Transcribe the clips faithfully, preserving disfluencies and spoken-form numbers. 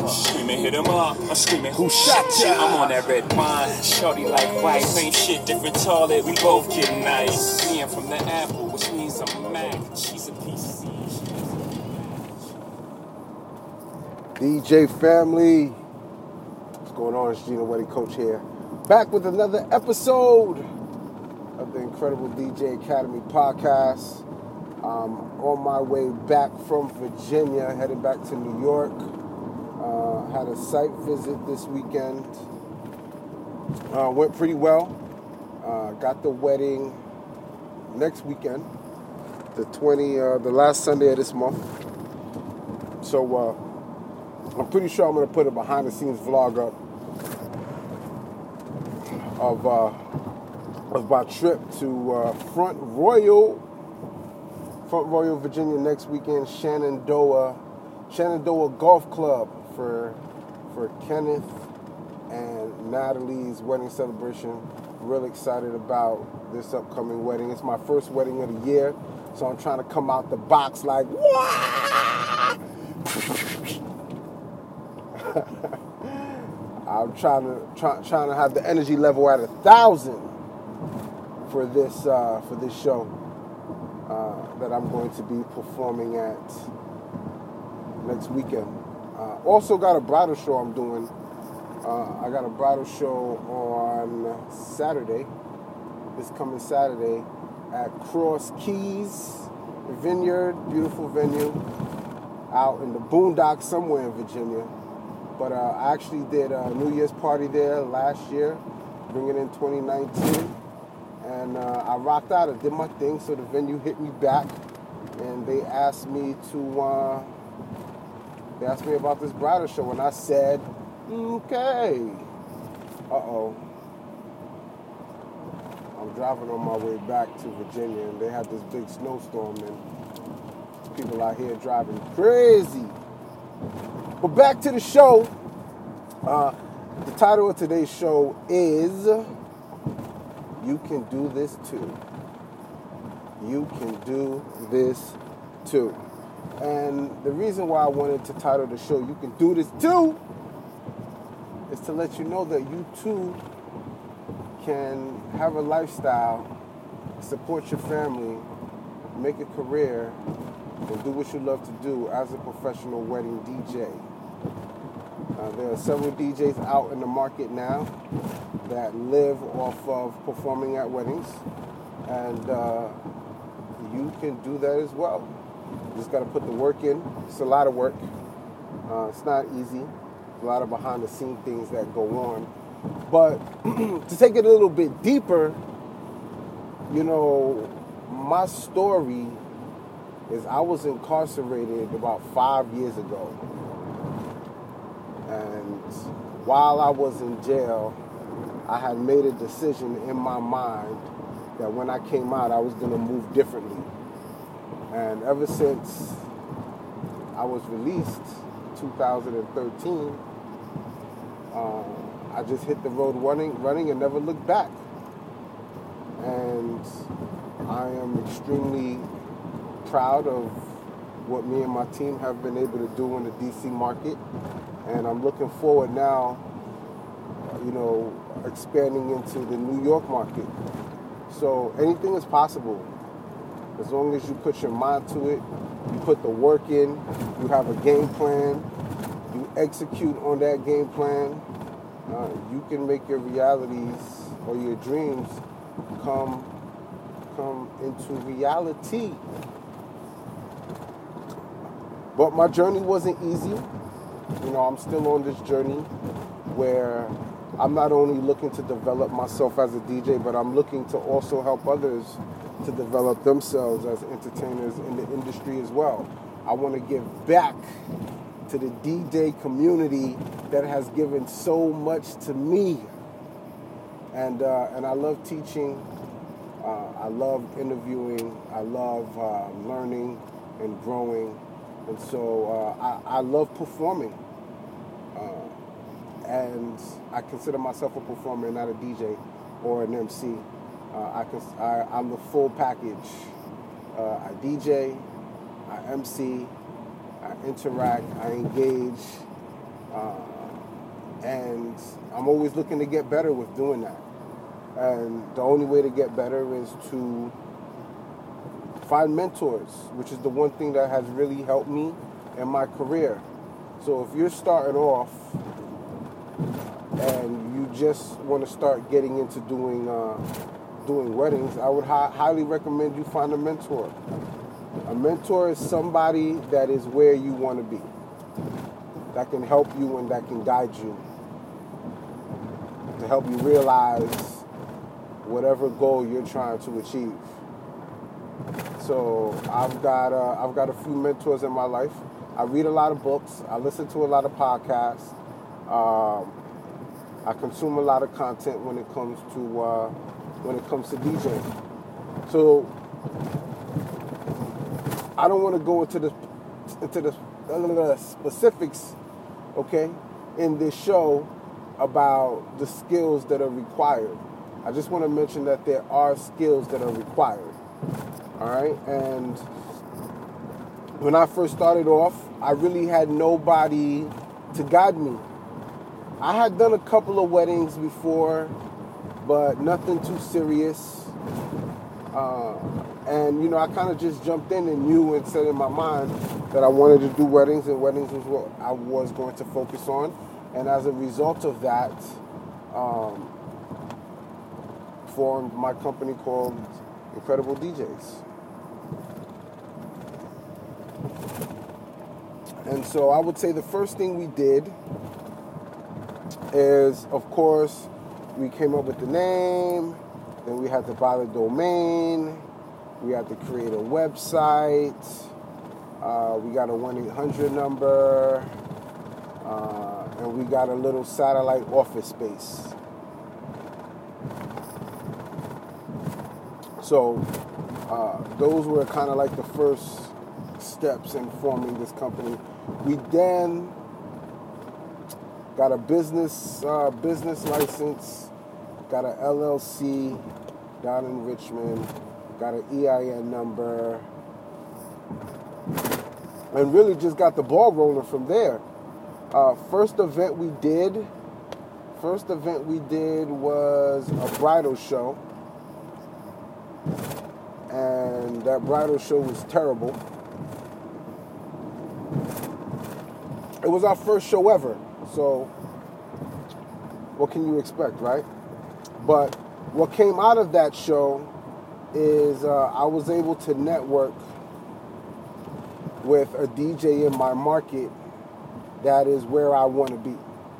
Screaming, hit him up. I'm screaming, who shot ya? I'm on that red wine. Shorty like white. Same shit, different toilet. We both get nice. Me, I'm from the Apple, which means I'm Mac. She's a P C. D J family. What's going on? It's Gino Wedding Coach here. Back with another episode of the Incredible D J Academy podcast. Um, on my way back from Virginia, headed back to New York. Uh, had a site visit this weekend. Uh, went pretty well. Uh, got the wedding next weekend, the twenty, uh, the last Sunday of this month. So uh, I'm pretty sure I'm gonna put a behind-the-scenes vlog up of uh, of my trip to uh, Front Royal. Front Royal, Virginia next weekend, Shenandoah, Shenandoah Golf Club for for Kenneth and Natalie's wedding celebration. Real excited about this upcoming wedding. It's my first wedding of the year, so I'm trying to come out the box like, Wah! I'm trying to try, trying to have the energy level at a thousand for this uh, for this show. Uh, that I'm going to be performing at next weekend. Uh, also got a bridal show I'm doing. Uh, I got a bridal show on Saturday, this coming Saturday, at Cross Keys Vineyard, beautiful venue, out in the boondocks somewhere in Virginia. But uh, I actually did a New Year's party there last year, bringing in twenty nineteen. And uh, I rocked out, I did my thing, so the venue hit me back, and they asked me to, uh, they asked me about this bridal show, and I said, okay. Uh-oh. I'm driving on my way back to Virginia, and they had this big snowstorm, and people out here driving crazy. But back to the show. Uh, the title of today's show is... You can do this too. You can do this too. And the reason why I wanted to title the show, You Can Do This Too, is to let you know that you too can have a lifestyle, support your family, make a career, and do what you love to do as a professional wedding D J. Uh, there are several D Js out in the market now that live off of performing at weddings, and uh, you can do that as well. You just got to put the work in. It's a lot of work. Uh, it's not easy. There's a lot of behind-the-scenes things that go on. But to take it a little bit deeper, you know, my story is I was incarcerated about five years ago. And while I was in jail, I had made a decision in my mind that when I came out, I was going to move differently. And ever since I was released in two thousand thirteen, uh, I just hit the road running, running and never looked back. And I am extremely proud of what me and my team have been able to do in the D C market. And I'm looking forward now, you know, expanding into the New York market. So anything is possible. As long as you put your mind to it, you put the work in, you have a game plan, you execute on that game plan, uh, you can make your realities or your dreams come, come into reality. But my journey wasn't easy. You know, I'm still on this journey where I'm not only looking to develop myself as a D J, but I'm looking to also help others to develop themselves as entertainers in the industry as well. I want to give back to the D J community that has given so much to me. And uh, and I love teaching. Uh, I love interviewing. I love uh, learning and growing. And so uh, I, I love performing. Uh, and I consider myself a performer, not a D J or an M C. Uh, I can, I, I'm the full package. Uh, I D J, I M C, I interact, I engage, uh, weddings. I'm always looking to get better with doing that. And the only way to get better is to find mentors, which is the one thing that has really helped me in my career. So if you're starting off and you just want to start getting into doing uh, doing weddings, I would hi- highly recommend you find a mentor. A mentor is somebody that is where you want to be, that can help you and that can guide you, to help you realize whatever goal you're trying to achieve. So I've got uh, I've got a few mentors in my life. I read a lot of books. I listen to a lot of podcasts. Um, I consume a lot of content when it comes to uh, when it comes to DJing. So I don't want to go into the into the uh, specifics, okay, in this show about the skills that are required. I just want to mention that there are skills that are required. All right, and when I first started off, I really had nobody to guide me. I had done a couple of weddings before, but nothing too serious. Uh, and, you know, I kind of just jumped in and knew and said in my mind that I wanted to do weddings, and weddings was what I was going to focus on. And as a result of that, um, formed my company called Incredible D Js. And so I would say the first thing we did is, of course, we came up with the name, then we had to buy the domain, we had to create a website, uh, we got a one eight hundred number, uh, and we got a little satellite office space. So uh, those were kind of like the first steps in forming this company. We then got a business uh, business license, got an L L C down in Richmond, got an E I N number, and really just got the ball rolling from there. Uh, first event we did, first event we did was a bridal show, and that bridal show was terrible. It was our first show ever, so what can you expect, right? But what came out of that show is uh, I was able to network with a D J in my market that is where I want to be.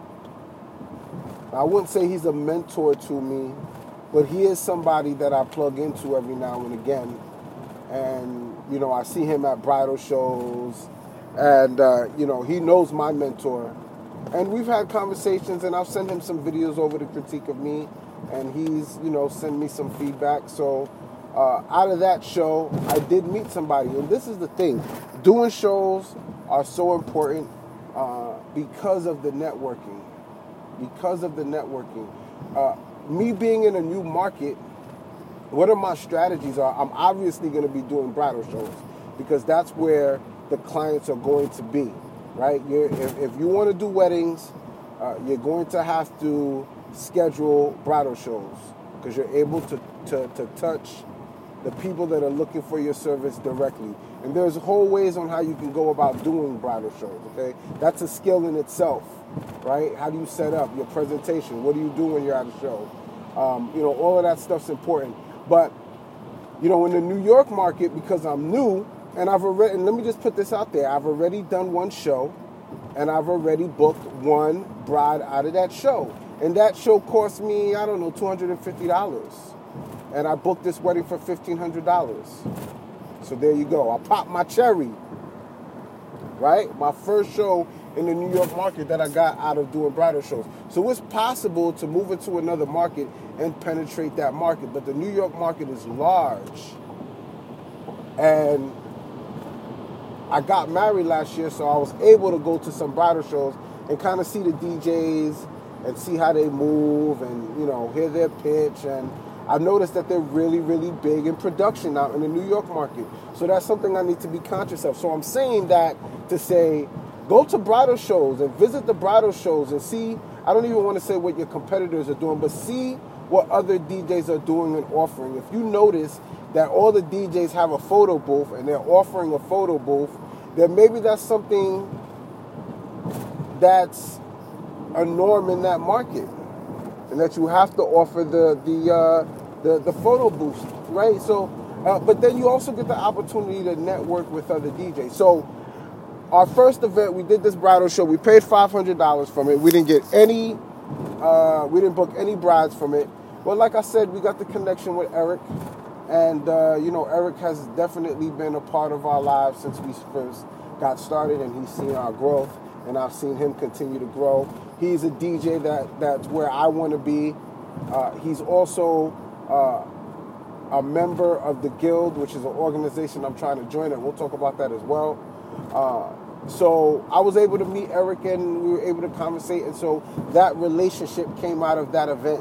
I wouldn't say he's a mentor to me, but he is somebody that I plug into every now and again. And, you know, I see him at bridal shows. And, uh, you know, he knows my mentor. And we've had conversations, and I'll send him some videos over to critique of me. And he's, you know, send me some feedback. So uh, out of that show, I did meet somebody. And this is the thing. Doing shows are so important uh, because of the networking. Because of the networking. Uh, me being in a new market, what are my strategies are, I'm obviously going to be doing bridal shows because that's where the clients are going to be, right? You're, if, if you want to do weddings, uh, you're going to have to schedule bridal shows because you're able to, to, to touch the people that are looking for your service directly. And there's whole ways on how you can go about doing bridal shows, okay? That's a skill in itself, right? How do you set up your presentation? What do you do when you're at a show? Um, you know, all of that stuff's important. But, you know, in the New York market, because I'm new, and I've already, and let me just put this out there, I've already done one show, and I've already booked one bride out of that show. And that show cost me, I don't know, two hundred fifty dollars. And I booked this wedding for fifteen hundred dollars. So there you go. I popped my cherry, right? My first show in the New York market that I got out of doing bridal shows. So it's possible to move into another market and penetrate that market. But the New York market is large. And I got married last year, so I was able to go to some bridal shows and kind of see the D Js and see how they move and, you know, hear their pitch. And I've noticed that they're really, really big in production out in the New York market. So that's something I need to be conscious of. So I'm saying that to say Go to bridal shows and visit the bridal shows and see, I don't even want to say what your competitors are doing, but see what other D Js are doing and offering. If you notice that all the D Js have a photo booth and they're offering a photo booth, then maybe that's something that's a norm in that market, and that you have to offer the the uh, the, the photo booth, right? So, uh, but then you also get the opportunity to network with other D Js. So, our first event, we did this bridal show. We paid five hundred dollars from it. We didn't get any, uh, we didn't book any brides from it. But like I said, we got the connection with Eric. And, uh, you know, Eric has definitely been a part of our lives since we first got started, and he's seen our growth, and I've seen him continue to grow. He's a D J that, that's where I want to be. Uh, he's also uh, a member of the Guild, which is an organization I'm trying to join, and we'll talk about that as well. Uh, so I was able to meet Eric, and we were able to conversate, and so that relationship came out of that event.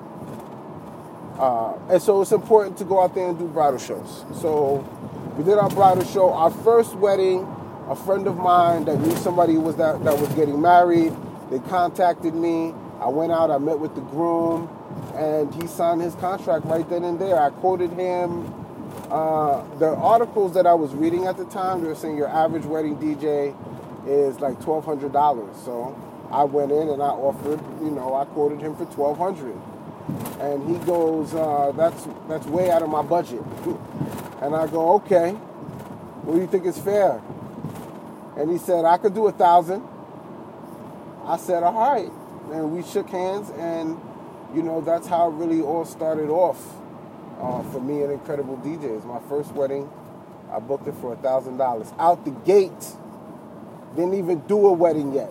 Uh, and so it's important to go out there and do bridal shows. So we did our bridal show. Our first wedding, a friend of mine that knew somebody was that, that was getting married, they contacted me. I went out, I met with the groom, and he signed his contract right then and there. I quoted him. Uh, the articles that I was reading at the time, they were saying your average wedding D J is like twelve hundred dollars. So I went in and I offered, you know, I quoted him for twelve hundred dollars. And he goes, uh, that's that's way out of my budget. And I go, okay, what do you think is fair? And he said, I could do a thousand. I said, all right. And we shook hands, and, you know, that's how it really all started off uh, for me and Incredible D Js. My first wedding, I booked it for a thousand dollars. Out the gate, didn't even do a wedding yet.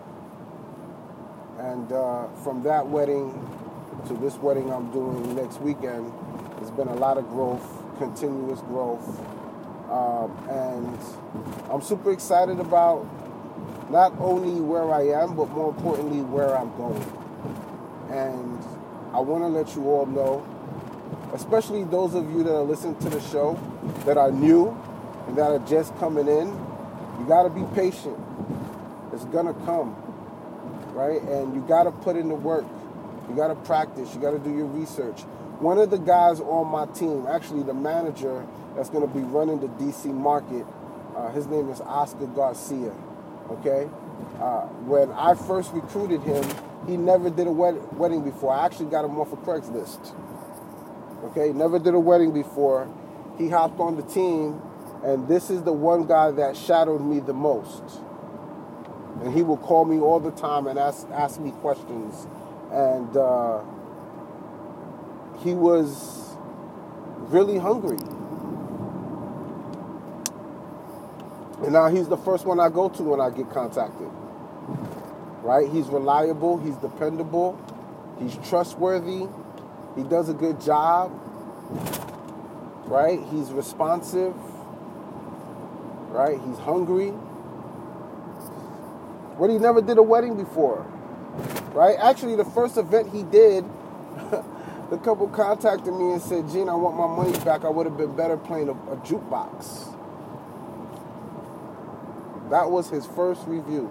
And uh, from that wedding to this wedding I'm doing next weekend, there's been a lot of growth, continuous growth. Um, and I'm super excited about not only where I am, but more importantly, where I'm going. And I want to let you all know, especially those of you that are listening to the show, that are new and that are just coming in, you got to be patient. It's going to come, right? And you got to put in the work. You got to practice. You got to do your research. One of the guys on my team, actually the manager that's going to be running the D C market, uh, his name is Oscar Garcia, okay? Uh, when I first recruited him, he never did a wed- wedding before. I actually got him off of Craigslist, okay? Never did a wedding before. He hopped on the team, and this is the one guy that shadowed me the most. And he will call me all the time and ask, ask me questions. And uh, he was really hungry. And now he's the first one I go to when I get contacted. Right? He's reliable. He's dependable. He's trustworthy. He does a good job. Right? He's responsive. Right? He's hungry. But he never did a wedding before. Right? Actually, the first event he did, the couple contacted me and said, Gene, I want my money back. I would have been better playing a, a jukebox. That was his first review.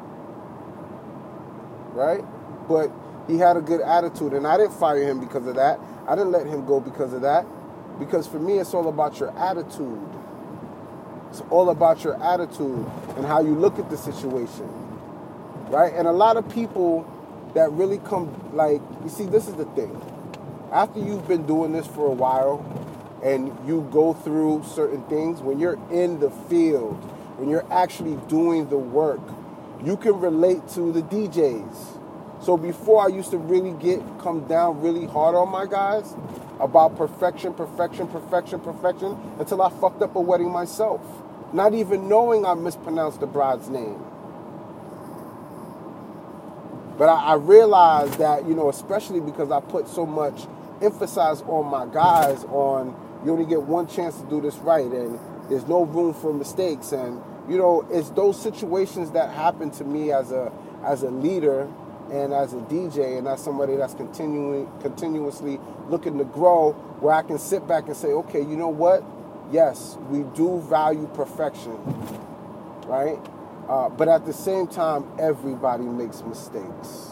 Right? But he had a good attitude, and I didn't fire him because of that. I didn't let him go because of that. Because for me, it's all about your attitude. It's all about your attitude and how you look at the situation. Right? And a lot of people that really come, like, you see, this is the thing. After you've been doing this for a while and you go through certain things, when you're in the field, when you're actually doing the work, you can relate to the D Js. So before, I used to really get, come down really hard on my guys about perfection, perfection, perfection, perfection, until I fucked up a wedding myself, not even knowing I mispronounced the bride's name. But I, I realized that, you know, especially because I put so much emphasis on my guys on, you only get one chance to do this right, and there's no room for mistakes. And, you know, it's those situations that happen to me as a as a leader and as a D J and as somebody that's continuing continuously looking to grow, where I can sit back and say, okay, you know what? Yes, we do value perfection, right? Uh, but at the same time, everybody makes mistakes.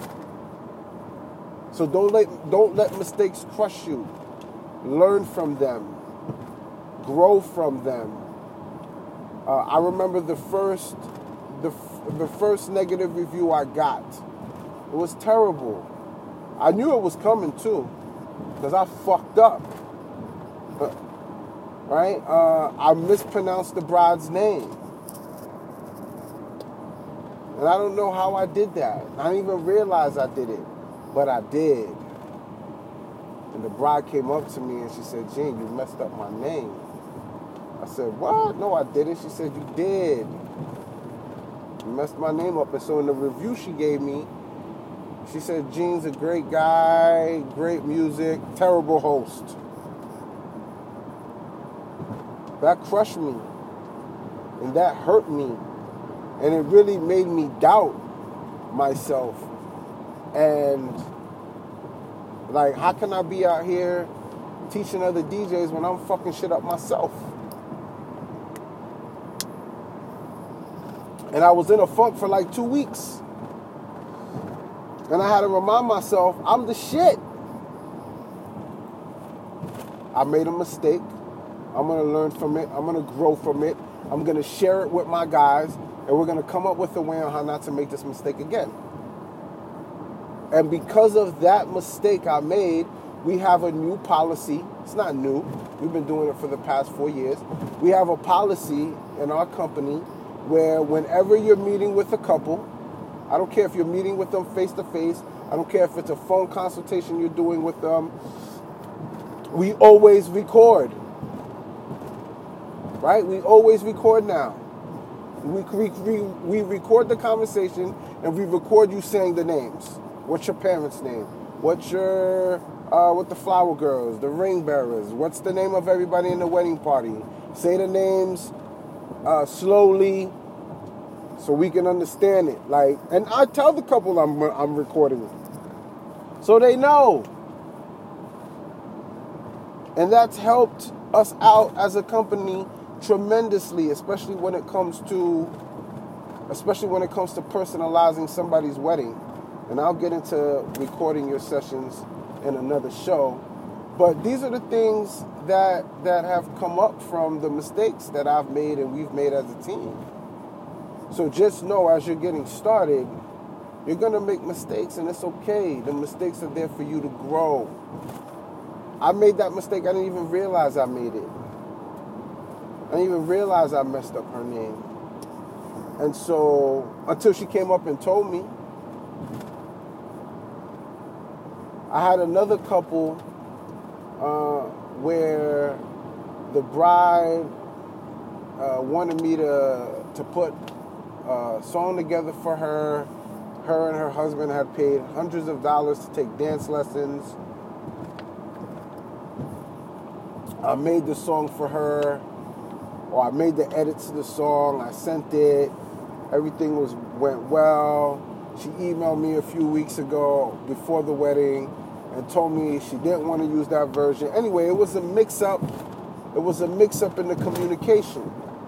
So don't let don't let mistakes crush you. Learn from them. Grow from them. Uh, I remember the first the the first negative review I got. It was terrible. I knew it was coming too, because I fucked up. Uh, right? Uh, I mispronounced the bride's name. And I don't know how I did that. I didn't even realize I did it, but I did. And the bride came up to me and she said, "Gene, you messed up my name." I said, "What? No, I didn't." She said, "You did. You messed my name up." And so in the review she gave me, she said, "Gene's a great guy, great music, terrible host." That crushed me. And that hurt me. And it really made me doubt myself. And, like, how can I be out here teaching other D Js when I'm fucking shit up myself? And I was in a funk for like two weeks. And I had to remind myself, I'm the shit. I made a mistake. I'm going to learn from it. I'm going to grow from it. I'm going to share it with my guys. And we're going to come up with a way on how not to make this mistake again. And because of that mistake I made, we have a new policy. It's not new. We've been doing it for the past four years. We have a policy in our company where whenever you're meeting with a couple, I don't care if you're meeting with them face to face, I don't care if it's a phone consultation you're doing with them, we always record. Right? We always record now. We, we, we, we record the conversation and we record you saying the names. What's your parents' name? What's your, uh, what the flower girls, the ring bearers? What's the name of everybody in the wedding party? Say the names uh, slowly so we can understand it. Like, and I tell the couple I'm, I'm recording it so they know. And that's helped us out as a company tremendously, especially when it comes to, especially when it comes to personalizing somebody's wedding. And I'll get into recording your sessions in another show. But these are the things that that have come up from the mistakes that I've made and we've made as a team. So just know, as you're getting started, you're going to make mistakes, and it's okay. The mistakes are there for you to grow. I made that mistake. I didn't even realize I made it. I didn't even realize I messed up her name. And so, until she came up and told me, I had another couple uh, where the bride uh, wanted me to to put a song together for her. Her and her husband had paid hundreds of dollars to take dance lessons. I made the song for her, or I made the edits to the song. I sent it. Everything was went well. She emailed me a few weeks ago before the wedding and told me she didn't want to use that version. Anyway, it was a mix-up. It was a mix-up in the communication.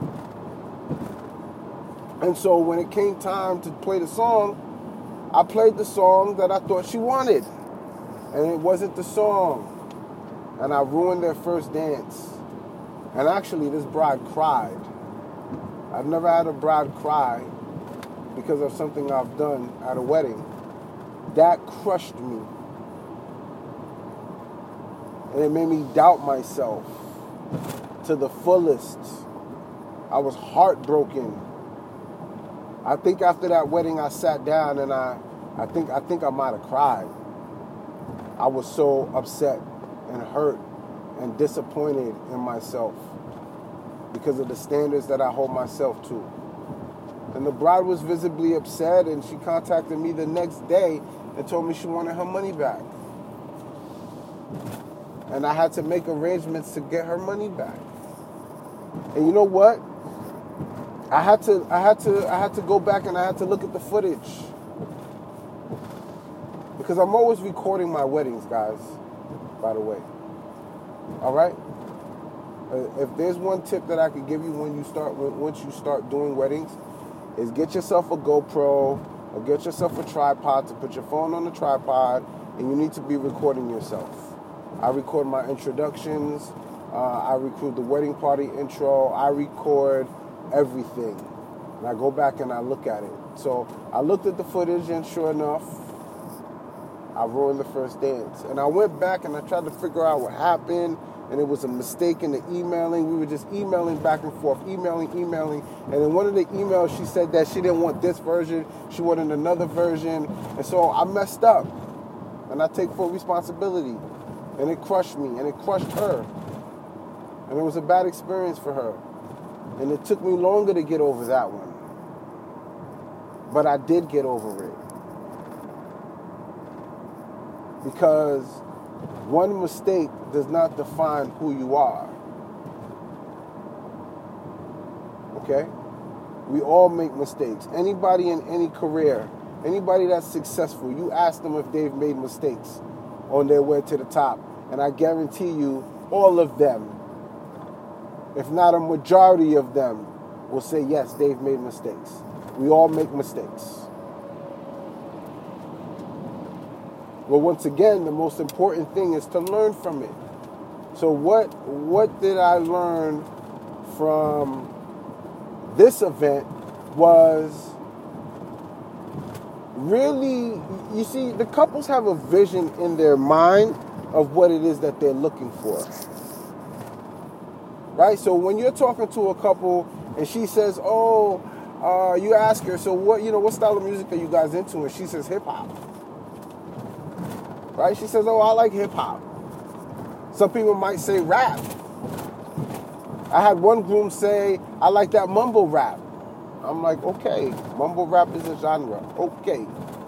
And so when it came time to play the song, I played the song that I thought she wanted. And it wasn't the song. And I ruined their first dance. And actually, this bride cried. I've never had a bride cry because of something I've done at a wedding. That crushed me. And it made me doubt myself to the fullest. I was heartbroken. I think after that wedding, I sat down and I, I think I think I might have cried. I was so upset and hurt and disappointed in myself because of the standards that I hold myself to. And the bride was visibly upset, and she contacted me the next day and told me she wanted her money back. And I had to make arrangements to get her money back. And you know what? I had to I had to I had to go back and I had to look at the footage. Because I'm always recording my weddings, guys, by the way. All right? If there's one tip that I could give you when you start once you start doing weddings, is get yourself a GoPro or get yourself a tripod to put your phone on the tripod, and you need to be recording yourself. I record my introductions. Uh, I record the wedding party intro. I record everything. And I go back and I look at it. So I looked at the footage, and sure enough, I ruined the first dance. And I went back and I tried to figure out what happened, and it was a mistake in the emailing. We were just emailing back and forth, emailing, emailing. And in one of the emails, she said that she didn't want this version. She wanted another version. And so I messed up. And I take full responsibility. And it crushed me, and it crushed her. And it was a bad experience for her. And it took me longer to get over that one. But I did get over it. Because one mistake does not define who you are. Okay? We all make mistakes. Anybody in any career, anybody that's successful, you ask them if they've made mistakes on their way to the top. And I guarantee you, all of them, if not a majority of them, will say, yes, they've made mistakes. We all make mistakes. But once again, the most important thing is to learn from it. So what, what did I learn from this event was really, you see, the couples have a vision in their mind of what it is that they're looking for. Right? So when you're talking to a couple and she says, oh, uh, you ask her, so what, you know, what style of music are you guys into? And she says hip hop. Right? She says, oh, I like hip hop. Some people might say rap. I had one groom say, I like that mumble rap. I'm like, okay, mumble rap is a genre. Okay.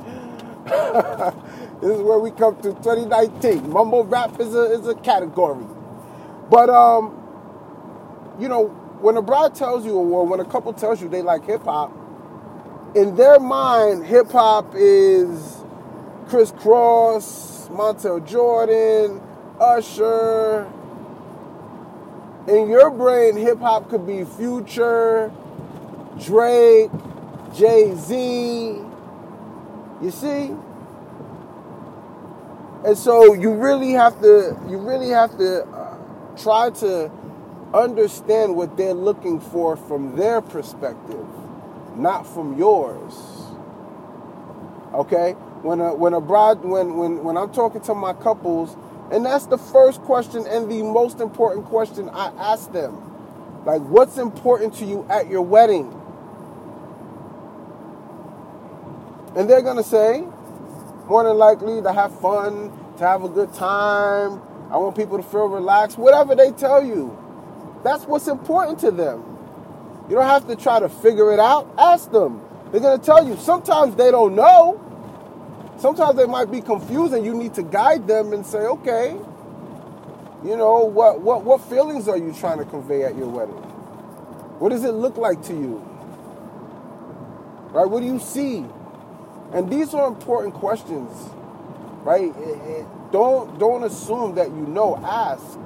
This is where we come to twenty nineteen. Mumble rap is a is a category. But, um, you know, when a bride tells you, or when a couple tells you they like hip-hop, in their mind, hip-hop is Criss Cross, Montel Jordan, Usher. In your brain, hip-hop could be Future, Drake, Jay-Z. You see? And so you really have to, you really have to uh, try to understand what they're looking for from their perspective, not from yours. Okay? When a when a bride, when when when I'm talking to my couples, and that's the first question and the most important question I ask them. Like, what's important to you at your wedding? And they're going to say, more than likely, to have fun, to have a good time. I want people to feel relaxed. Whatever they tell you, that's what's important to them. You don't have to try to figure it out. Ask them. They're going to tell you. Sometimes they don't know. Sometimes they might be confused, and you need to guide them and say, okay, you know, what, what, what feelings are you trying to convey at your wedding? What does it look like to you? Right? What do you see? And these are important questions, right? It, it, don't, don't assume that you know. Ask.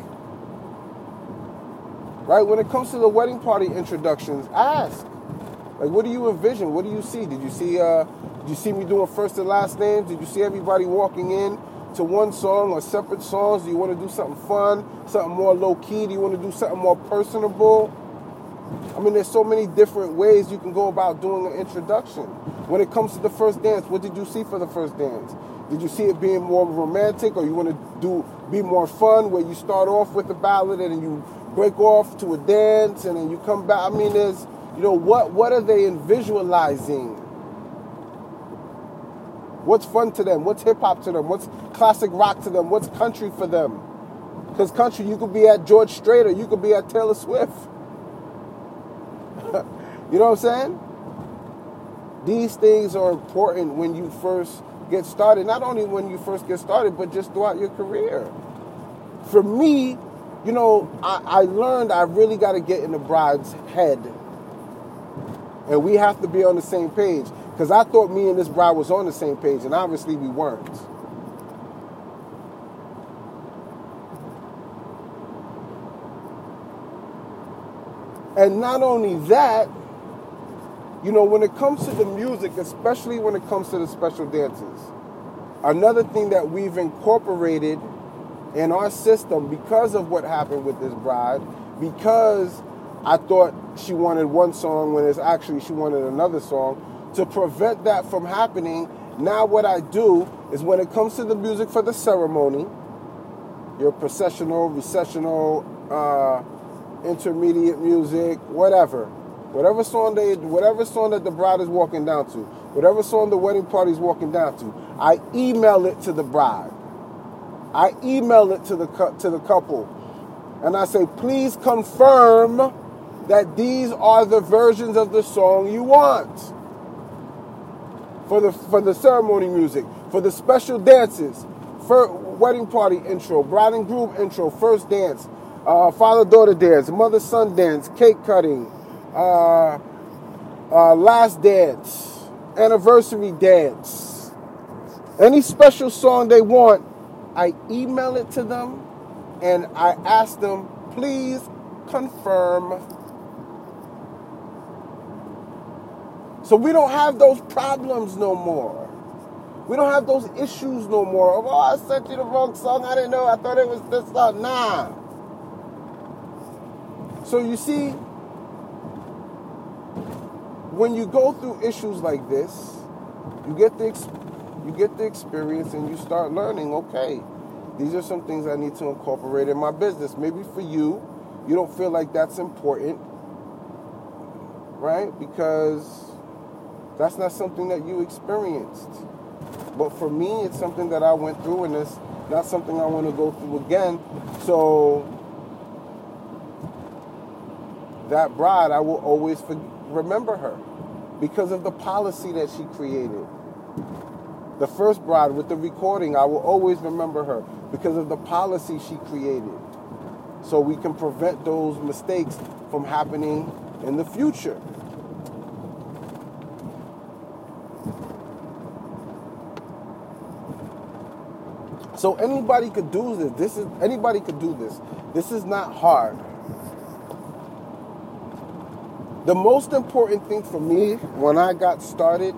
Right? When it comes to the wedding party introductions, ask. Like, what do you envision? What do you see? Did you see uh, did you see me doing first and last names? Did you see everybody walking in to one song or separate songs? Do you want to do something fun, something more low-key? Do you want to do something more personable? I mean, there's so many different ways you can go about doing an introduction. When it comes to the first dance, what did you see for the first dance? Did you see it being more romantic, or you want to do be more fun, where you start off with a ballad and then you break off to a dance and then you come back? I mean, there's, you know, what what are they in visualizing? What's fun to them? What's hip-hop to them? What's classic rock to them? What's country for them? Because country, you could be at George Strait or you could be at Taylor Swift. You know what I'm saying? These things are important when you first get started. Not only when you first get started, but just throughout your career. For me, you know, I, I learned I really got to get in the bride's head. And we have to be on the same page. Because I thought me and this bride was on the same page, and obviously we weren't. And not only that, you know, when it comes to the music, especially when it comes to the special dances, another thing that we've incorporated in our system because of what happened with this bride, because I thought she wanted one song when it's actually she wanted another song, to prevent that from happening, now what I do is when it comes to the music for the ceremony, your processional, recessional, uh, intermediate music, whatever, whatever song they, whatever song that the bride is walking down to, whatever song the wedding party is walking down to, I email it to the bride. I email it to the to the couple, and I say, please confirm that these are the versions of the song you want for the for the ceremony music, for the special dances, for wedding party intro, bride and groom intro, first dance, uh, father-daughter dance, mother-son dance, cake cutting, uh, uh, last dance, anniversary dance, any special song they want. I email it to them, and I ask them, please confirm. So we don't have those problems no more. We don't have those issues no more. Of, oh, I sent you the wrong song. I didn't know. I thought it was this song. Nah. So you see, when you go through issues like this, you get the experience. You get the experience and you start learning, okay, these are some things I need to incorporate in my business. Maybe for you, you don't feel like that's important, right? Because that's not something that you experienced. But for me, it's something that I went through, and it's not something I want to go through again. So that bride, I will always remember her because of the policy that she created. The first bride with the recording, I will always remember her because of the policy she created. So we can prevent those mistakes from happening in the future. So anybody could do this. This is anybody could do this. This is not hard. The most important thing for me when I got started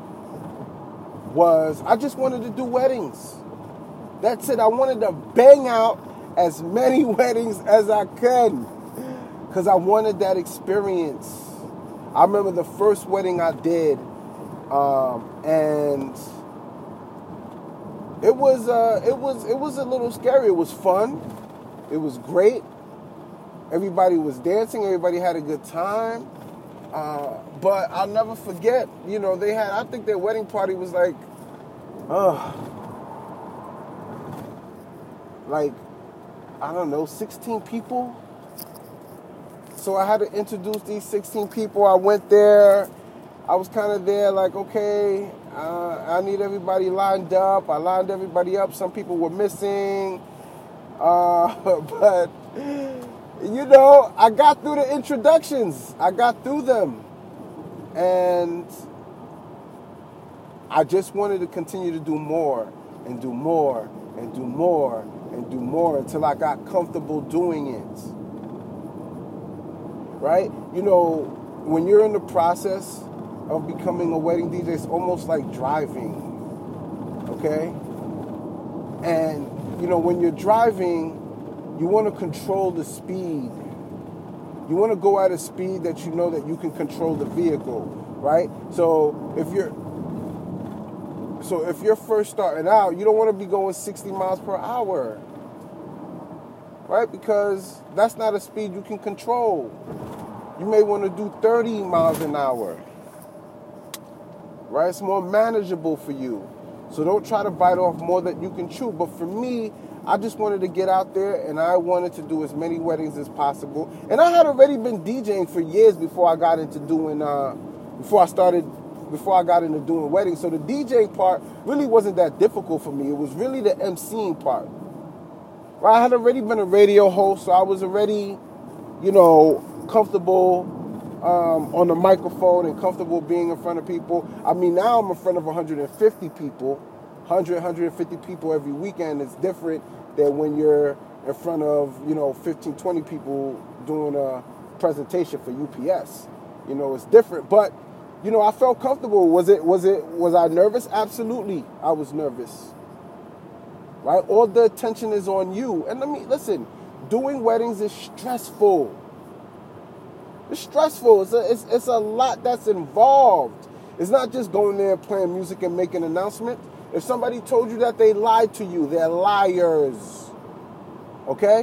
was I just wanted to do weddings. That's it. I wanted to bang out as many weddings as I could because I wanted that experience. I remember the first wedding I did, um, and it was uh, it was it was a little scary. It was fun. It was great. Everybody was dancing. Everybody had a good time. Uh, but I'll never forget, you know, they had, I think their wedding party was like, uh, like, I don't know, sixteen people. So I had to introduce these sixteen people. I went there. I was kind of there like, okay, uh, I need everybody lined up. I lined everybody up. Some people were missing. Uh, but... You know, I got through the introductions. I got through them. And I just wanted to continue to do more and do more and do more and do more until I got comfortable doing it. Right? You know, when you're in the process of becoming a wedding D J, it's almost like driving. Okay? And, you know, when you're driving, you want to control the speed. You want to go at a speed that you know that you can control the vehicle, right? So if you're so if you're first starting out, you don't want to be going sixty miles per hour, right? Because that's not a speed you can control. You may want to do thirty miles an hour, right? It's more manageable for you. So don't try to bite off more than you can chew. But for me, I just wanted to get out there, and I wanted to do as many weddings as possible. And I had already been DJing for years before I got into doing, uh, before I started, before I got into doing weddings. So the DJing part really wasn't that difficult for me. It was really the emceeing part. Right? I had already been a radio host, so I was already, you know, comfortable um, on the microphone and comfortable being in front of people. I mean, now I'm in front of one hundred fifty people. one hundred, one hundred fifty people every weekend. Is different than when you're in front of, you know, fifteen, twenty people doing a presentation for U P S. You know, it's different. But you know, I felt comfortable. Was it, was it, was I nervous? Absolutely, I was nervous. Right? All the attention is on you. And let me, listen, doing weddings is stressful. It's stressful. It's a, it's, it's a lot that's involved. It's not just going there and playing music and making announcements. If somebody told you that they lied to you, they're liars. Okay?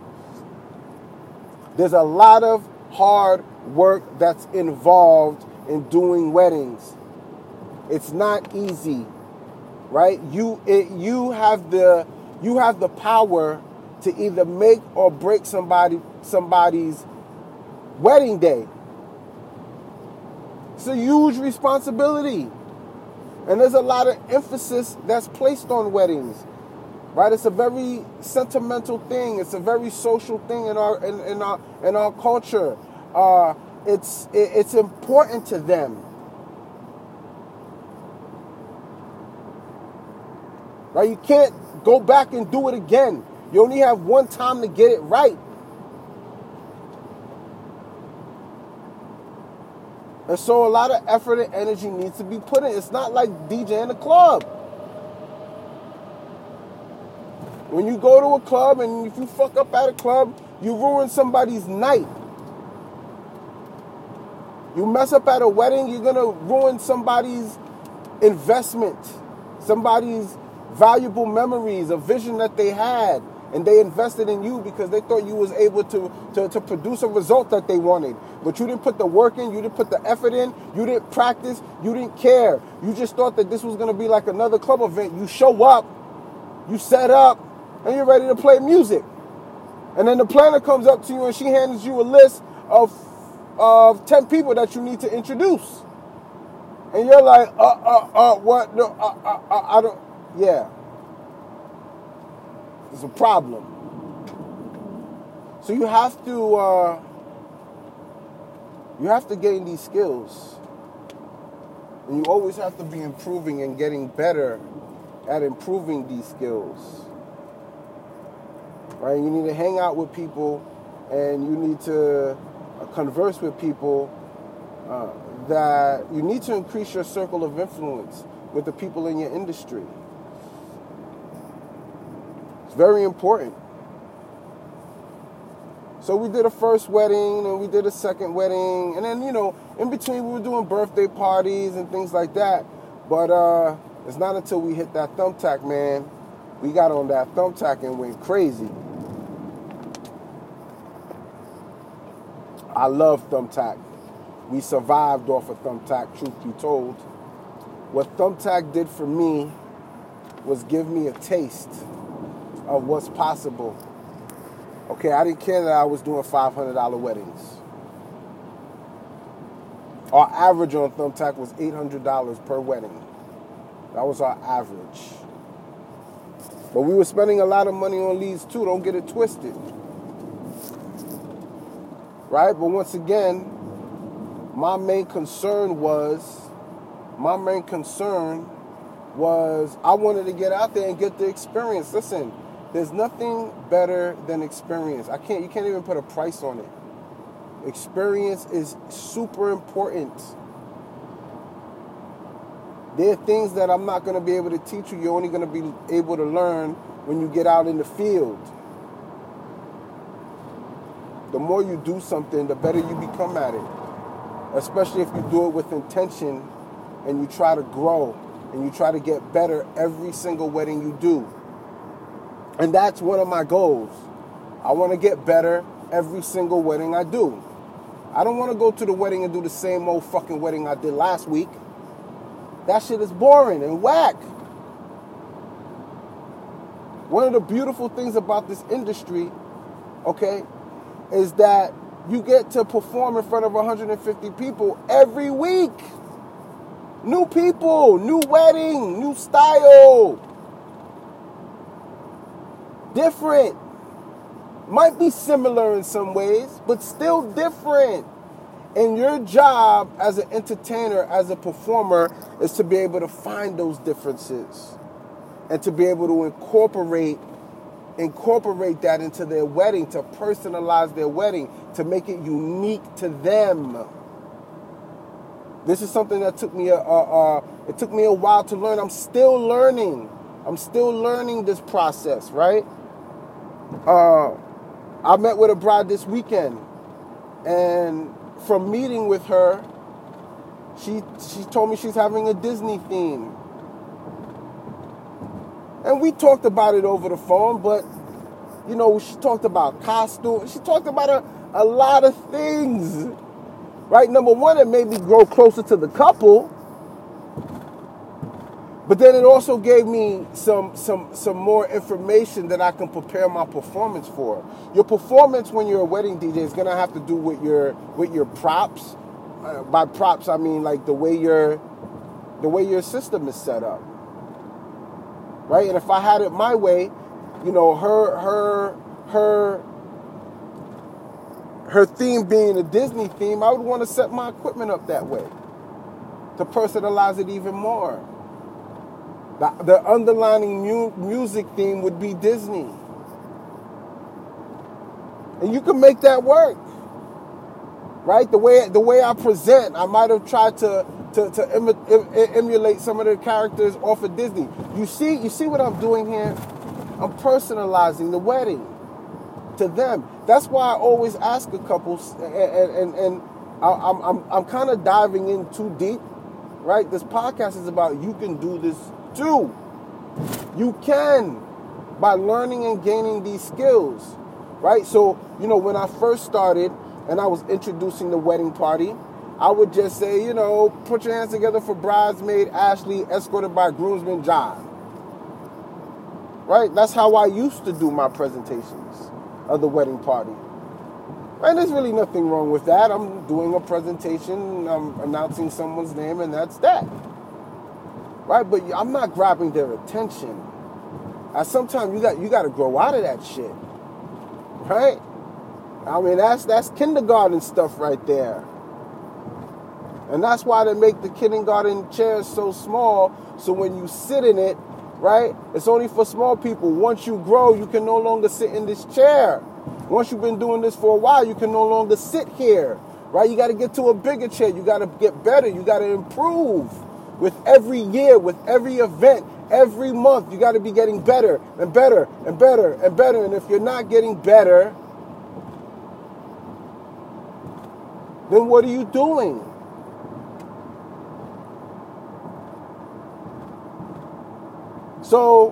There's a lot of hard work that's involved in doing weddings. It's not easy, right? You it, you have the you have the power to either make or break somebody somebody's wedding day. It's a huge responsibility. And there's a lot of emphasis that's placed on weddings. Right? It's a very sentimental thing. It's a very social thing in our in, in our in our culture. Uh, it's it, it's important to them. Right? You can't go back and do it again. You only have one time to get it right. And so a lot of effort and energy needs to be put in. It's not like DJing a club. When you go to a club and if you fuck up at a club, you ruin somebody's night. You mess up at a wedding, you're going to ruin somebody's investment, somebody's valuable memories, a vision that they had. And they invested in you because they thought you was able to, to, to produce a result that they wanted. But you didn't put the work in, you didn't put the effort in, you didn't practice, you didn't care. You just thought that this was going to be like another club event. You show up, you set up, and you're ready to play music. And then the planner comes up to you and she hands you a list of, of ten people that you need to introduce. And you're like, uh, uh, uh, what? No, uh, uh, uh, I don't, yeah. It's a problem. So you have to uh, you have to gain these skills. And you always have to be improving and getting better at improving these skills. Right? You need to hang out with people and you need to uh, converse with people uh, that you need to increase your circle of influence with the people in your industry. It's very important. So we did a first wedding, and we did a second wedding, and then, you know, in between we were doing birthday parties and things like that. But uh, it's not until we hit that Thumbtack, man, we got on that Thumbtack and went crazy. I love Thumbtack. We survived off of Thumbtack, truth be told. What Thumbtack did for me was give me a taste of what's possible. Okay, I didn't care that I was doing five hundred dollars weddings. Our average on Thumbtack was eight hundred dollars per wedding. That was our average. But we were spending a lot of money on leads too, don't get it twisted. Right? But once again, my main concern was, my main concern was I wanted to get out there and get the experience. Listen, there's nothing better than experience. I can't, you can't even put a price on it. Experience is super important. There are things that I'm not going to be able to teach you. You're only going to be able to learn when you get out in the field. The more you do something, the better you become at it. Especially if you do it with intention and you try to grow and you try to get better every single wedding you do. And that's one of my goals. I want to get better every single wedding I do. I don't want to go to the wedding and do the same old fucking wedding I did last week. That shit is boring and whack. One of the beautiful things about this industry, okay, is that you get to perform in front of one hundred fifty people every week. New people, new wedding, new style. Different. Might be similar in some ways, but still different. And your job as an entertainer, as a performer, is to be able to find those differences and to be able to incorporate incorporate that into their wedding, to personalize their wedding, to make it unique to them. This is something that took me a, a, a it took me a while to learn. I'm still learning. I'm still learning this process, right? Uh, I met with a bride this weekend, and from meeting with her, she she told me she's having a Disney theme. And we talked about it over the phone, but, you know, she talked about costumes. She talked about a, a lot of things, right? Number one, it made me grow closer to the couple. But then it also gave me some, some, some more information that I can prepare my performance for. Your performance when you're a wedding D J is going to have to do with your, with your props. Uh, by props, I mean like the way your, the way your system is set up. Right? And if I had it my way, you know, her her her her theme being a Disney theme, I would want to set my equipment up that way to personalize it even more. The, the underlining mu- music theme would be Disney. And you can make that work. Right? The way the way I present, I might have tried to to, to em- em- emulate some of the characters off of Disney. You see, you see what I'm doing here? I'm personalizing the wedding to them. That's why I always ask a couple, and and, and I'm I'm I'm kind of diving in too deep, right? This podcast is about you can do this too. You can, by learning and gaining these skills, right? So, you know, when I first started and I was introducing the wedding party, I would just say, you know, put your hands together for bridesmaid Ashley, escorted by groomsman John. Right? That's how I used to do my presentations of the wedding party. And there's really nothing wrong with that. I'm doing a presentation, I'm announcing someone's name, and that's that. Right? But I'm not grabbing their attention. And sometimes you got you got to grow out of that shit. Right? I mean, that's that's kindergarten stuff right there. And that's why they make the kindergarten chairs so small, so when you sit in it, right, it's only for small people. Once you grow, you can no longer sit in this chair. Once you've been doing this for a while, you can no longer sit here, right? You got to get to a bigger chair. You got to get better. You got to improve with every year, with every event, every month. You got to be getting better and better and better and better. And if you're not getting better, then what are you doing? So,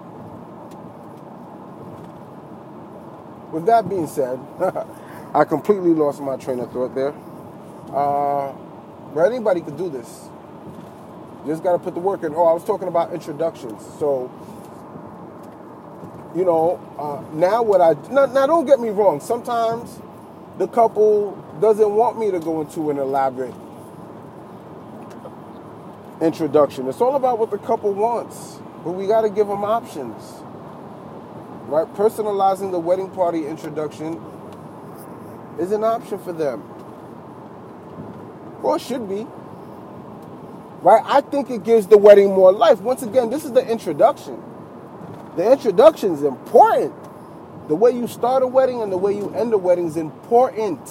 with that being said, I completely lost my train of thought there. Uh, but anybody could do this. You just got to put the work in. Oh, I was talking about introductions. So, you know, uh, now what I... Now, now, don't get me wrong. Sometimes the couple doesn't want me to go into an elaborate introduction. It's all about what the couple wants. But we got to give them options, right? Personalizing the wedding party introduction is an option for them. Well, it should be, right? I think it gives the wedding more life. Once again, this is the introduction. The introduction is important. The way you start a wedding and the way you end a wedding is important.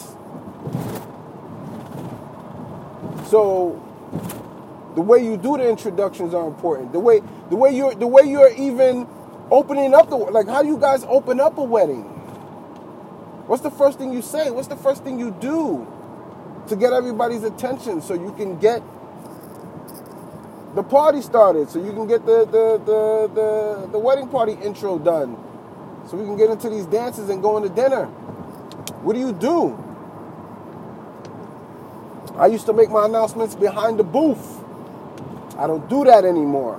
So, the way you do the introductions are important. The way the way you're the way you're even opening up the like how do you guys open up a wedding? What's the first thing you say? What's the first thing you do to get everybody's attention so you can get the party started, so you can get the the the the, the wedding party intro done, so we can get into these dances and go into dinner? What do you do? I used to make my announcements behind the booth. I don't do that anymore.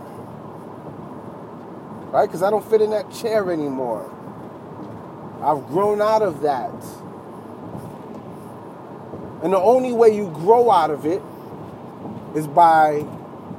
Right? Because I don't fit in that chair anymore. I've grown out of that. And the only way you grow out of it is by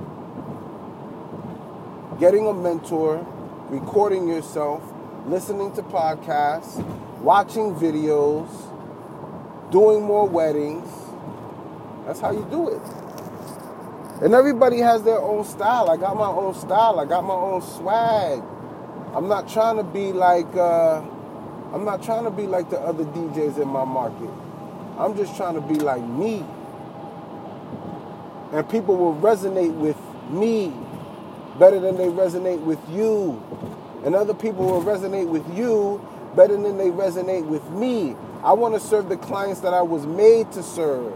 getting a mentor, recording yourself, listening to podcasts, watching videos, doing more weddings. That's how you do it. And everybody has their own style. I got my own style. I got my own swag. I'm not trying to be like uh, I'm not trying to be like the other D Js in my market. I'm just trying to be like me. And people will resonate with me better than they resonate with you. And other people will resonate with you better than they resonate with me. I want to serve the clients that I was made to serve.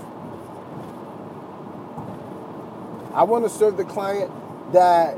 I want to serve the client that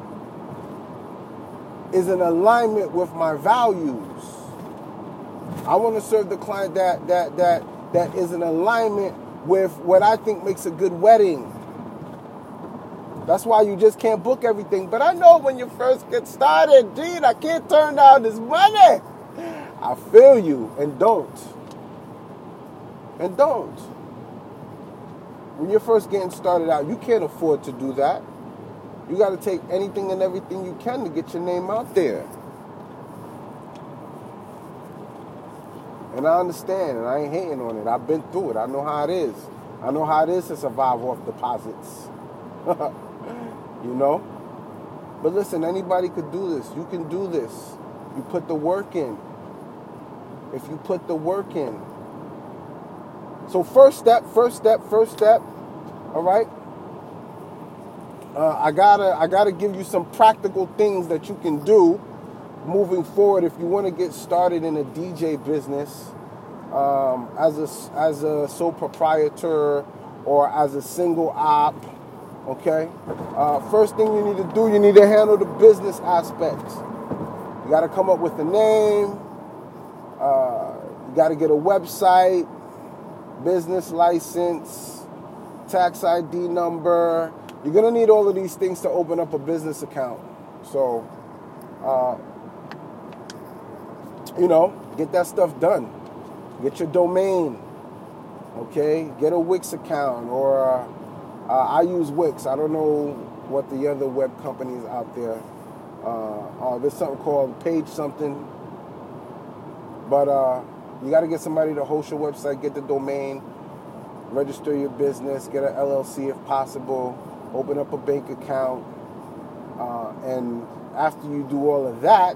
is in alignment with my values. I want to serve the client that that that that is in alignment with what I think makes a good wedding. That's why you just can't book everything. But I know when you first get started, dude, I can't turn down this money. I feel you, and don't. And don't. When you're first getting started out, you can't afford to do that. You got to take anything and everything you can to get your name out there. And I understand, and I ain't hating on it. I've been through it. I know how it is. I know how it is to survive off deposits. You know? But listen, anybody could do this. You can do this. You put the work in. If you put the work in. So first step, first step, first step. All right? Uh, I gotta, I gotta give you some practical things that you can do moving forward if you want to get started in a D J business um, as a as a sole proprietor or as a single op. Okay. Uh, first thing you need to do, you need to handle the business aspect. You got to come up with a name. Uh, you got to get a website, business license, tax I D number. You're going to need all of these things to open up a business account. So, uh, you know, get that stuff done. Get your domain. Okay? Get a Wix account. Or uh, I use Wix. I don't know what the other web companies out there. Uh, uh, there's something called Page something. But uh, you got to get somebody to host your website, get the domain, register your business, get an L L C if possible. Open up a bank account, uh, and after you do all of that,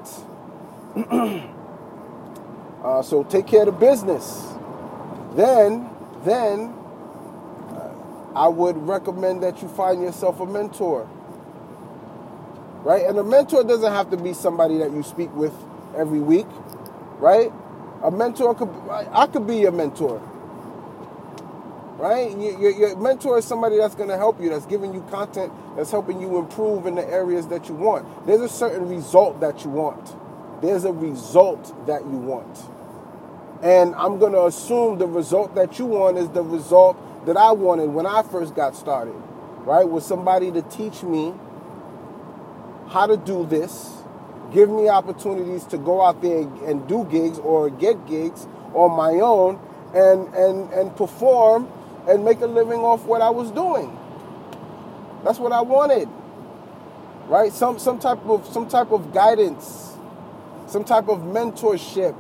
uh, so take care of the business. Then, then uh, I would recommend that you find yourself a mentor, right? And a mentor doesn't have to be somebody that you speak with every week, right? A mentor could, I could be your mentor. Right? Your, your mentor is somebody that's going to help you, that's giving you content, that's helping you improve in the areas that you want. There's a certain result that you want. There's a result that you want. And I'm going to assume the result that you want is the result that I wanted when I first got started. Right? With somebody to teach me how to do this, give me opportunities to go out there and do gigs or get gigs on my own and and and perform and make a living off what I was doing. That's what I wanted. Right? Some some type of some type of guidance, some type of mentorship.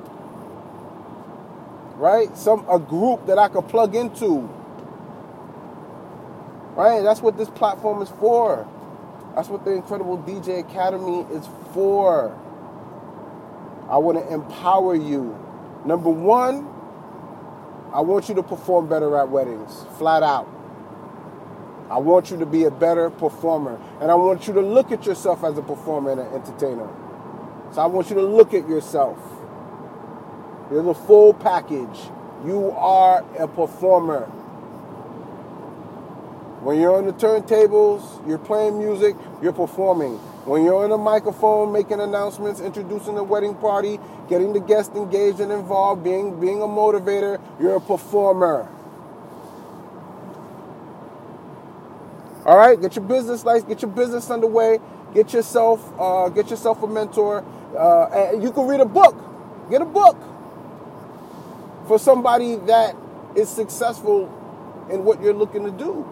Right? Some a group that I could plug into. Right? That's what this platform is for. That's what the Incredible D J Academy is for. I want to empower you. Number one, I want you to perform better at weddings, flat out. I want you to be a better performer. And I want you to look at yourself as a performer and an entertainer. So I want you to look at yourself. You're the full package. You are a performer. When you're on the turntables, you're playing music, you're performing. When you're on a microphone, making announcements, introducing the wedding party, getting the guests engaged and involved, being, being a motivator, you're a performer. All right, get your business license, get your business underway, get yourself, uh, get yourself a mentor, uh, and you can read a book. Get a book for somebody that is successful in what you're looking to do.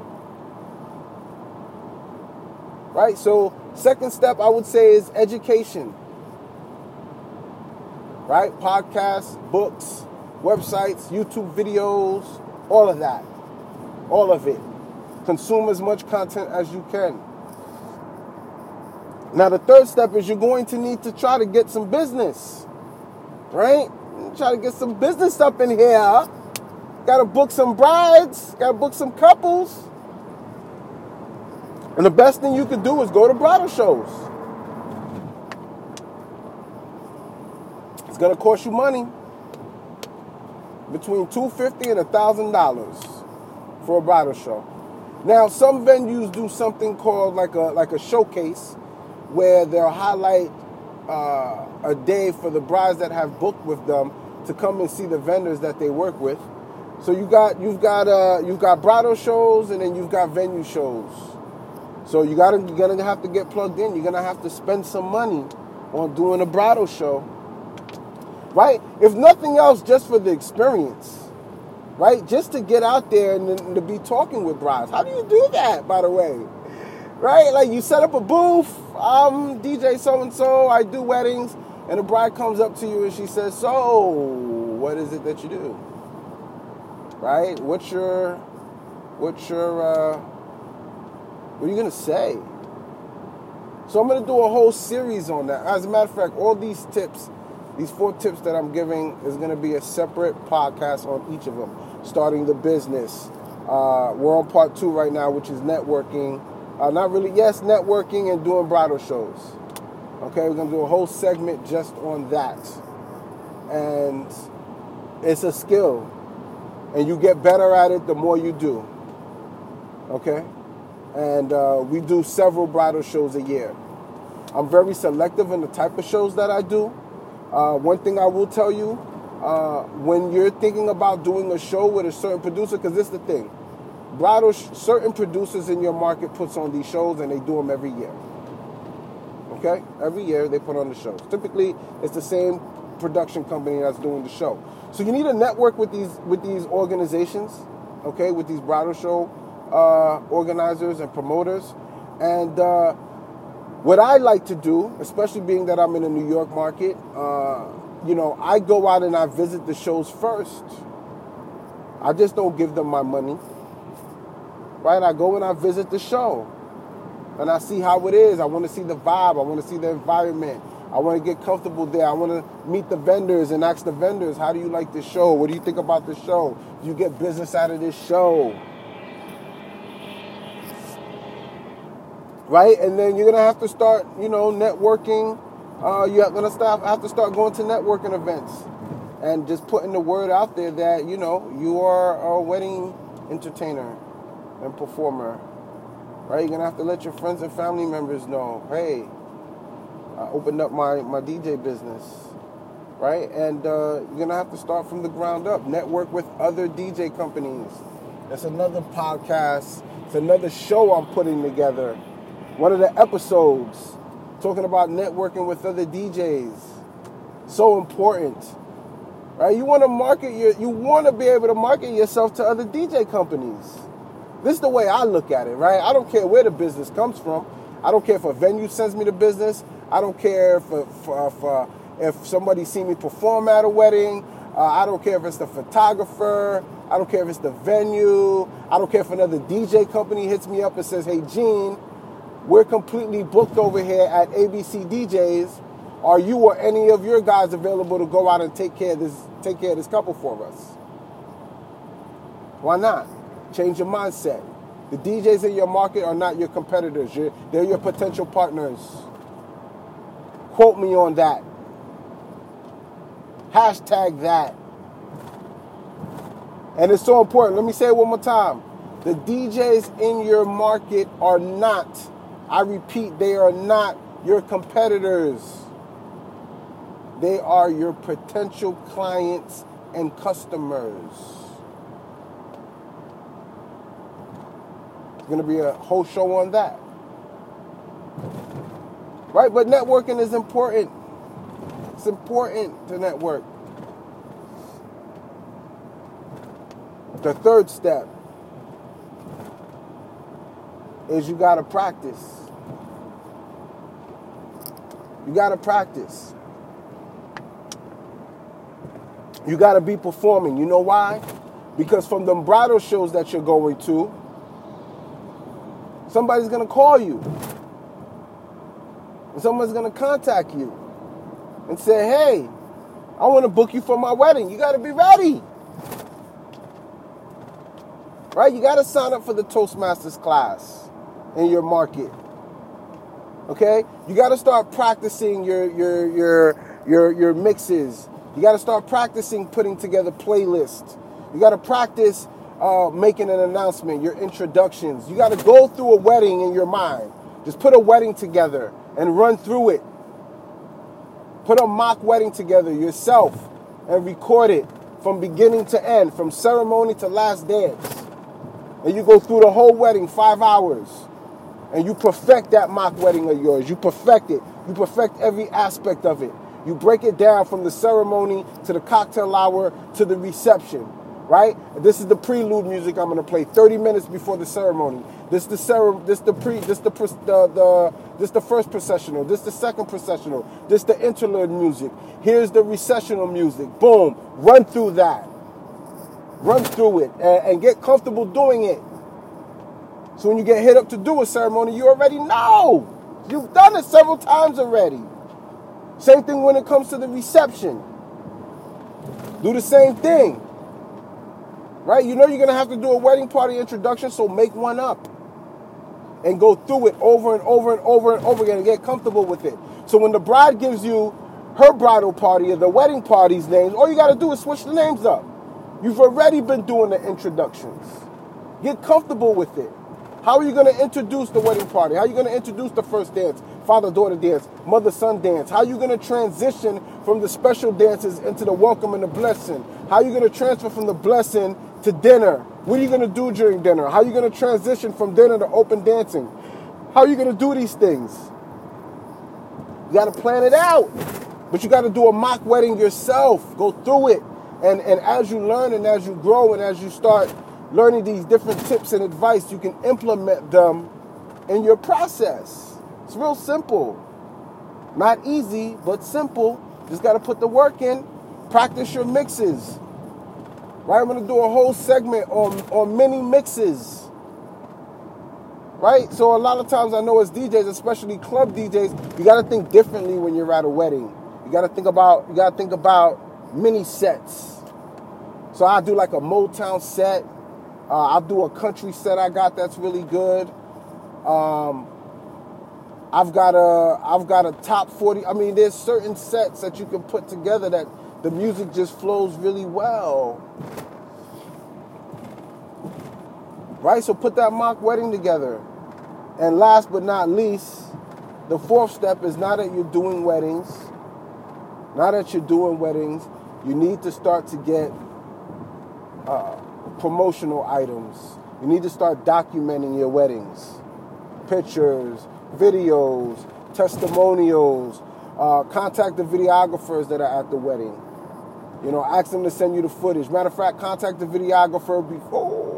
Right? So, second step I would say is education. Right? Podcasts, books, websites, YouTube videos, all of that. All of it. Consume as much content as you can. Now, the third step is you're going to need to try to get some business. Right? Try to get some business up in here. Got to book some brides. Got to book some couples. And the best thing you could do is go to bridal shows. It's going to cost you money. Between two hundred fifty dollars and one thousand dollars for a bridal show. Now, some venues do something called like a like a showcase where they'll highlight uh, a day for the brides that have booked with them to come and see the vendors that they work with. So you got you've got uh, you've got bridal shows and then you've got venue shows. So you gotta you're gonna have to get plugged in. You're gonna have to spend some money on doing a bridal show, right? If nothing else, just for the experience, right? Just to get out there and, and to be talking with brides. How do you do that, by the way? Right? Like you set up a booth. I'm D J so and so. I do weddings, and a bride comes up to you and she says, "So, what is it that you do?" Right? What's your, what's your, uh, what are you gonna say? So I'm gonna do a whole series on that. As a matter of fact, all these tips, these four tips that I'm giving, is gonna be a separate podcast on each of them. Starting the business. Uh, we're on part two right now, which is networking. Uh, not really, yes, networking and doing bridal shows. Okay, we're gonna do a whole segment just on that. And it's a skill. And you get better at it the more you do. Okay? And uh, we do several bridal shows a year. I'm very selective in the type of shows that I do. Uh, one thing I will tell you, uh, when you're thinking about doing a show with a certain producer, because this is the thing, bridal, sh- certain producers in your market puts on these shows and they do them every year. Okay? Every year they put on the shows. Typically, it's the same production company that's doing the show. So you need to network with these with these organizations, okay, with these bridal show uh, organizers and promoters. And uh, what I like to do, especially being that I'm in the New York market, uh, you know, I go out and I visit the shows first. I just don't give them my money, right? I go and I visit the show, and I see how it is. I want to see the vibe. I want to see the environment. I want to get comfortable there. I want to meet the vendors and ask the vendors, how do you like this show? What do you think about the show? Do you get business out of this show? Right? And then you're going to have to start, you know, networking. Uh, you're going to start, have to start going to networking events and just putting the word out there that, you know, you are a wedding entertainer and performer. Right? You're going to have to let your friends and family members know, hey, I opened up my, my D J business, right? And uh, you're going to have to start from the ground up. Network with other D J companies. That's another podcast. It's another show I'm putting together. One of the episodes talking about networking with other D Js. So important, right? You want to market your, you want to be able to market yourself to other D J companies. This is the way I look at it, right? I don't care where the business comes from. I don't care if a venue sends me the business. I don't care if if, if, if somebody see me perform at a wedding. Uh, I don't care if it's the photographer. I don't care if it's the venue. I don't care if another D J company hits me up and says, hey, Gene, we're completely booked over here at A B C D Js. Are you or any of your guys available to go out and take care of this, take care of this couple for us? Why not? Change your mindset. The D Js in your market are not your competitors. You're, they're your potential partners. Quote me on that. Hashtag that. And it's so important. Let me say it one more time. The D Js in your market are not, I repeat, they are not your competitors. They are your potential clients and customers. There's going to be a whole show on that. Right? But networking is important. It's important to network. The third step is you got to practice. You got to practice. You got to be performing. You know why? Because from the bridal shows that you're going to, somebody's going to call you. And someone's going to contact you and say, hey, I want to book you for my wedding. You got to be ready. Right? You got to sign up for the Toastmasters class. in your market. Okay? You got to start practicing your your your your your mixes. You got to start practicing putting together playlists. You got to practice uh, making an announcement, your introductions. You got to go through a wedding in your mind. Just put a wedding together and run through it. Put a mock wedding together yourself and record it from beginning to end, from ceremony to last dance. And you go through the whole wedding, five hours. And you perfect that mock wedding of yours. You perfect it. You perfect every aspect of it. You break it down from the ceremony to the cocktail hour to the reception, right? This is the prelude music I'm going to play thirty minutes before the ceremony. This the cere- this the pre this the, the the this the first processional. This the second processional. This the interlude music. Here's the recessional music. Boom. Run through that. Run through it and, and get comfortable doing it. So when you get hit up to do a ceremony, you already know. You've done it several times already. Same thing when it comes to the reception. Do the same thing. Right? You know you're going to have to do a wedding party introduction, so make one up. And go through it over and over and over and over again and get comfortable with it. So when the bride gives you her bridal party or the wedding party's names, all you got to do is switch the names up. You've already been doing the introductions. Get comfortable with it. How are you going to introduce the wedding party? How are you going to introduce the first dance, father-daughter dance, mother-son dance? How are you going to transition from the special dances into the welcome and the blessing? How are you going to transfer from the blessing to dinner? What are you going to do during dinner? How are you going to transition from dinner to open dancing? How are you going to do these things? You got to plan it out. But you got to do a mock wedding yourself. Go through it. And, and as you learn and as you grow and as you start learning these different tips and advice, you can implement them in your process. It's real simple. Not easy, but simple. Just got to put the work in. Practice your mixes. Right? I'm going to do a whole segment on, on mini mixes. Right? So a lot of times I know as D Js, especially club D Js, you got to think differently when you're at a wedding. You got to think about, you got to think about mini sets. So I do like a Motown set. Uh, I'll do a country set I got that's really good. Um, I've got a I've got a top forty. I mean, there's certain sets that you can put together that the music just flows really well. Right? So put that mock wedding together. And last but not least, the fourth step is now that you're doing weddings, now that you're doing weddings, you need to start to get uh, promotional items. You need to start documenting your weddings. Pictures, videos, testimonials. Uh, contact the videographers that are at the wedding. You know, ask them to send you the footage. Matter of fact, contact the videographer before.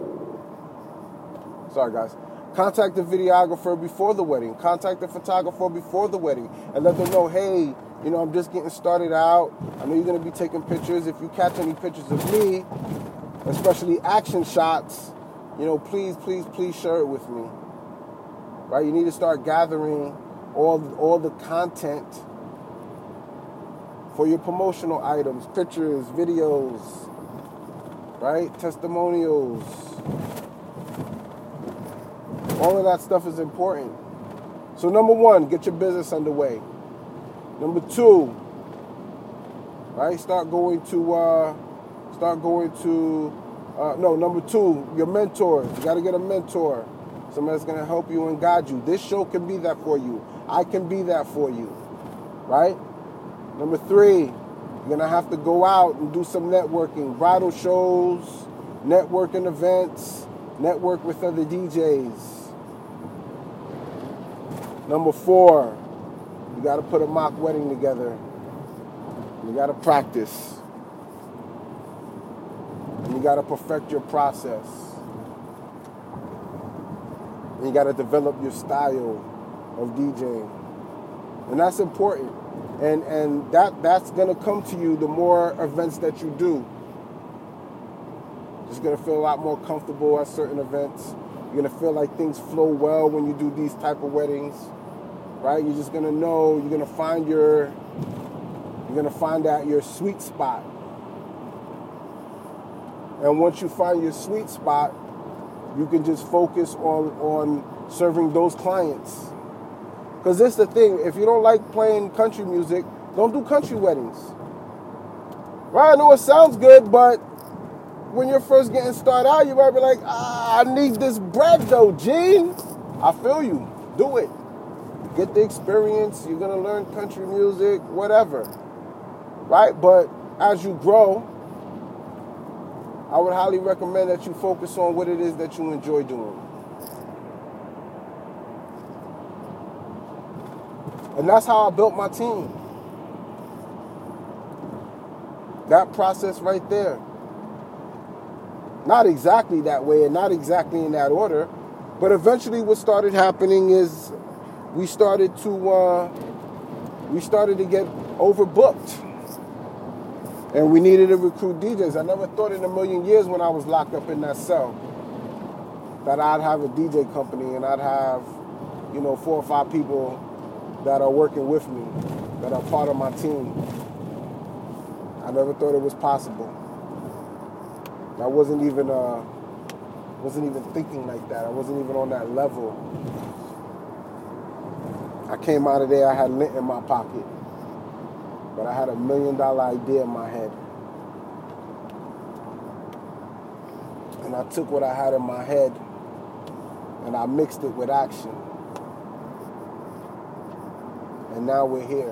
Sorry, guys. Contact the videographer before the wedding. Contact the photographer before the wedding. And let them know, hey, you know, I'm just getting started out. I know you're going to be taking pictures. If you catch any pictures of me, especially action shots, you know, please, please, please share it with me. Right? You need to start gathering all, all the content for your promotional items, pictures, videos, right? Testimonials. All of that stuff is important. So number one, get your business underway. Number two, right? Start going to, uh, start going to, uh, no, number two, your mentors. You got to get a mentor. Somebody that's going to help you and guide you. This show can be that for you. I can be that for you, right? Number three, you're going to have to go out and do some networking. Bridal shows, networking events, network with other D Js. Number four, you got to put a mock wedding together. You got to practice. And you got to perfect your process. And you got to develop your style of DJing. And that's important. And and that that's going to come to you the more events that you do. You're just going to feel a lot more comfortable at certain events. You're going to feel like things flow well when you do these type of weddings. Right? You're just going to know, you're going to find your, you're going to find out your sweet spot. And once you find your sweet spot, you can just focus on, on serving those clients. Because this is the thing, if you don't like playing country music, don't do country weddings. Right, I know it sounds good, but when you're first getting started out, you might be like, ah, I need this bread though, Gene. I feel you. Do it. Get the experience. You're going to learn country music, whatever. Right? But as you grow, I would highly recommend that you focus on what it is that you enjoy doing. And that's how I built my team. That process right there. Not exactly that way and not exactly in that order, but eventually what started happening is we started to uh, we started to get overbooked. And we needed to recruit D Js. I never thought in a million years when I was locked up in that cell that I'd have a D J company and I'd have, you know, four or five people that are working with me, that are part of my team. I never thought it was possible. I wasn't even uh, wasn't even thinking like that. I wasn't even on that level. I came out of there, I had lint in my pocket, but I had a million dollar idea in my head. And I took what I had in my head and I mixed it with action. And now we're here.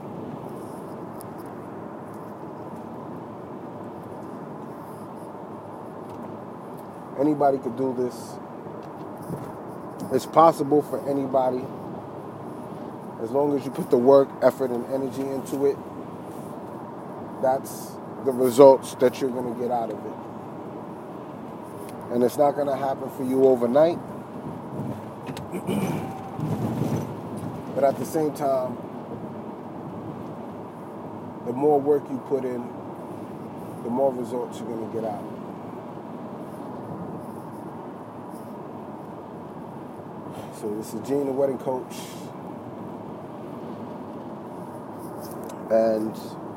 Anybody could do this. It's possible for anybody. As long as you put the work, effort, and energy into it, that's the results that you're going to get out of it. And it's not going to happen for you overnight. But at the same time, the more work you put in, the more results you're going to get out. So this is Gene, the wedding coach. And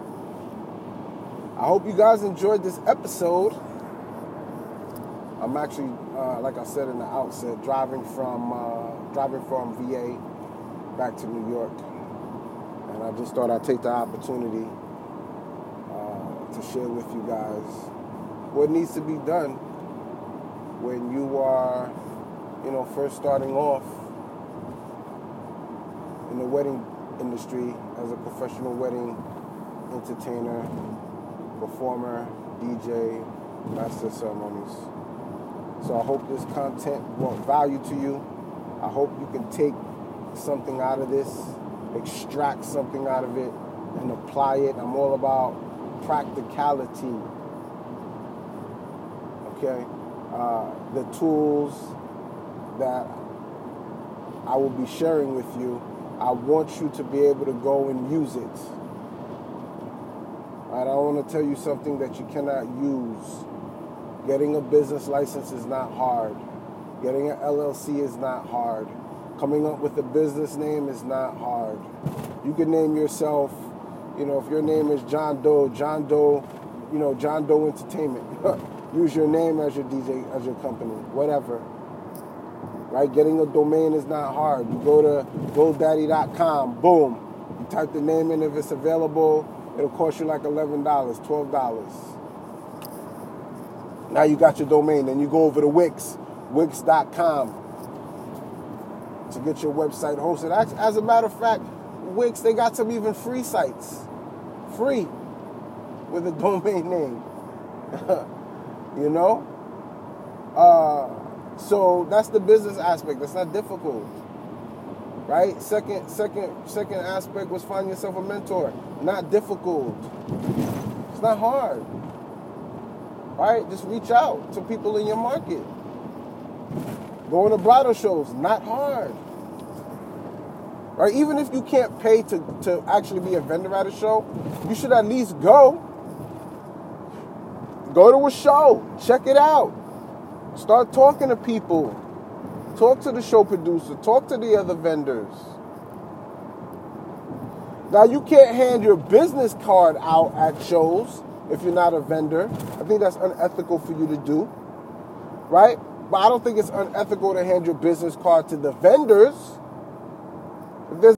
I hope you guys enjoyed this episode. I'm actually, uh, like I said in the outset, driving from uh, driving from V A back to New York. And I just thought I'd take the opportunity uh, to share with you guys what needs to be done when you are, you know, first starting off in the wedding industry as a professional wedding entertainer, performer, D J, master of ceremonies. So I hope this content brought value to you. I hope you can take something out of this, extract something out of it, and apply it. I'm all about practicality. Okay? Uh, the tools that I will be sharing with you, I want you to be able to go and use it. I don't want to tell you something that you cannot use. Getting a business license is not hard. Getting an L L C is not hard. Coming up with a business name is not hard. You can name yourself, you know, if your name is John Doe, John Doe, you know, John Doe Entertainment. Use your name as your D J, as your company, whatever. Right? Getting a domain is not hard. You go to GoDaddy dot com, boom. You type the name in, if it's available, it'll cost you like eleven dollars, twelve dollars. Now you got your domain. Then you go over to Wix, Wix dot com, to get your website hosted. As a matter of fact, Wix, they got some even free sites. Free. With a domain name. You know? Uh, so that's the business aspect. That's not difficult. Right? Second, second, second aspect was find yourself a mentor. Not difficult. It's not hard. Right? Just reach out to people in your market. Going to bridal shows, not hard. Right? Even if you can't pay to, to actually be a vendor at a show, you should at least go. Go to a show. Check it out. Start talking to people. Talk to the show producer. Talk to the other vendors. Now, you can't hand your business card out at shows if you're not a vendor. I think that's unethical for you to do. Right? But I don't think it's unethical to hand your business card to the vendors.